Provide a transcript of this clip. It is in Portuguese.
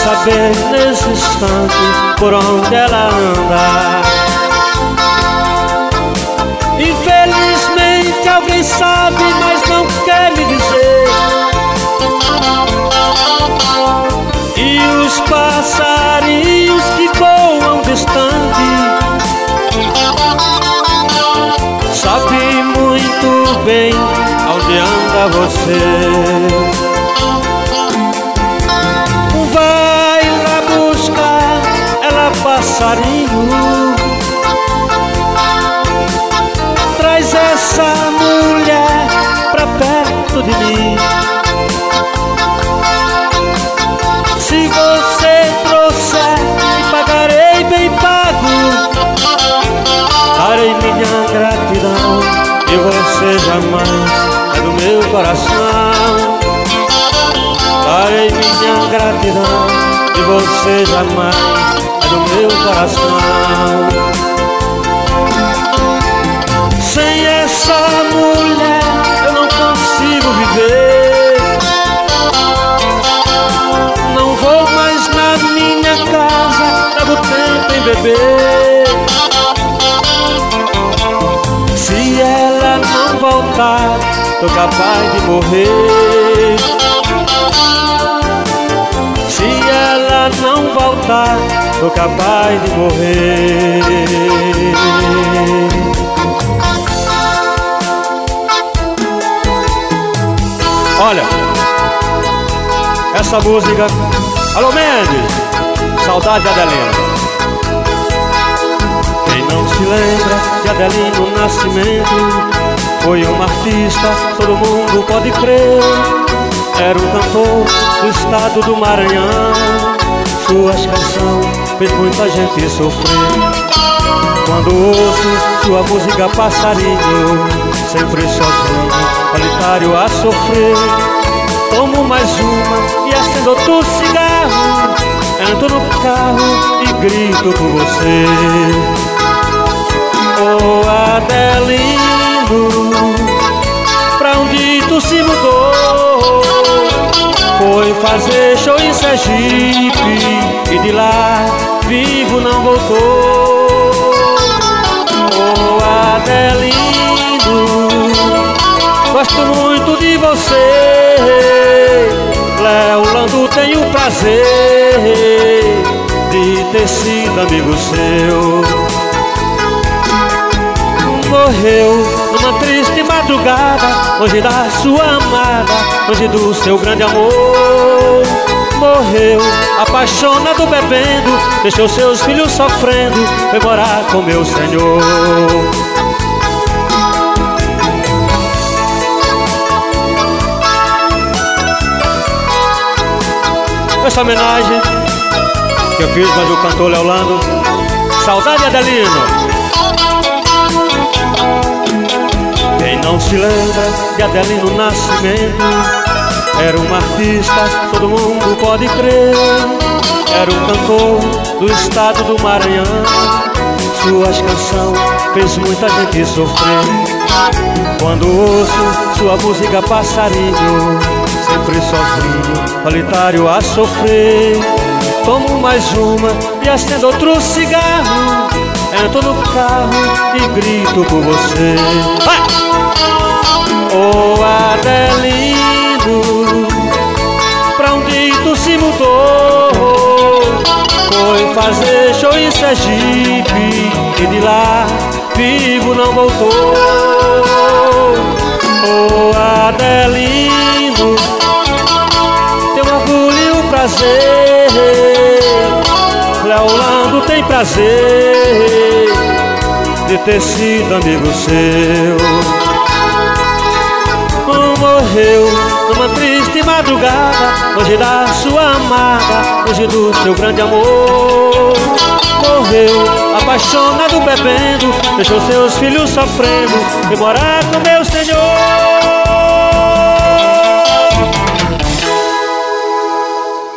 saber nesse instante por onde ela anda. Infelizmente alguém sabe, mas não quer me dizer. E os passarinhos que voam distante sabem muito bem onde anda você. Vai lá buscar ela, passarinho. Traz essa mulher pra perto de mim. Se você trouxer, me pagarei bem pago. Darei minha gratidão e você jamais é do meu coração. Darei minha gratidão e você jamais é do meu coração. Sem essa mulher eu não consigo viver. Não vou mais na minha casa, levo tempo em beber. Se ela não voltar, tô capaz de morrer. Se ela não voltar, tô capaz de morrer. Olha, essa música, alô Mendes, saudade de Adelino. Quem não se lembra de Adelino Nascimento? Foi uma artista, todo mundo pode crer. Era um cantor do estado do Maranhão. Suas canções fez muita gente sofrer. Quando ouço sua música, passarinho, sempre sozinho, solitário a sofrer. Tomo mais uma e acendo outro cigarro. Entro no carro e grito por você. Oh Adelino, pra onde tu se mudou? Foi fazer show em Sergipe e de lá vivo não voltou. Oh Adelino, gosto muito de você. Leolando, tenho o prazer de ter sido amigo seu. Morreu numa triste madrugada, longe da sua amada, longe do seu grande amor. Morreu apaixonado, bebendo, deixou seus filhos sofrendo, foi morar com meu Senhor. Essa homenagem que eu fiz para o cantor Leolando. Saudade, Adelino. Quem não se lembra de Adelino Nascimento? Era um artista, todo mundo pode crer. Era um cantor do estado do Maranhão. Suas canções fez muita gente sofrer. Quando ouço sua música, passarinho, sempre sozinho, solitário a sofrer. Tomo mais uma e acendo outro cigarro. Entro no carro e grito por você. Oh Adelino, pra onde tu se mudou? Foi fazer show em Sergipe e de lá vivo não voltou. Oh Adelino, teu orgulho e o prazer, Leolando tem prazer de ter sido amigo seu. Morreu numa triste madrugada, longe da sua amada, longe do seu grande amor. Morreu apaixonado, bebendo, deixou seus filhos sofrendo, foi morar com meu Senhor.